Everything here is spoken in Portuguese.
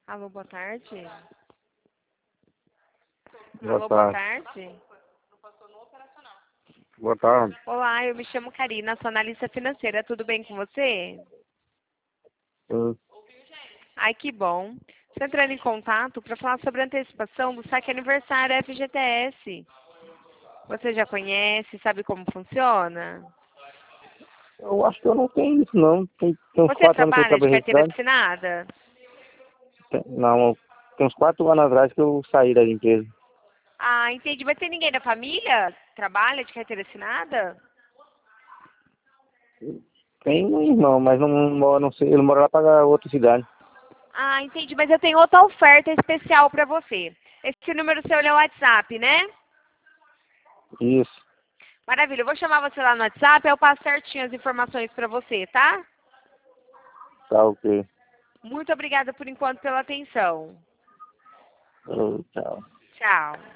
Alô, boa tarde. Boa Alô, boa tarde. tarde. Boa tarde. Olá, eu me chamo Karina, sou analista financeira. Tudo bem com você? Ai, que bom. Estou entrando em contato para falar sobre a antecipação do saque aniversário FGTS. Você já conhece, sabe como funciona? Eu acho que eu não tenho isso, não. Tem uns Você 4 anos que eu trabalha de acabei carteira registrado. assinada? Não, tem uns 4 anos atrás que eu saí da empresa. Ah, entendi. Mas tem ninguém da família que trabalha de carteira assinada? Tem um irmão, mas não sei, ele mora lá para outra cidade. Ah, entendi. Mas eu tenho outra oferta especial para você. Esse número seu é o WhatsApp, né? Isso, Maravilha. Eu vou chamar você lá no WhatsApp, eu passo certinho as informações para você, tá? tá ok. Muito obrigada por enquanto pela atenção. Tchau. Tchau.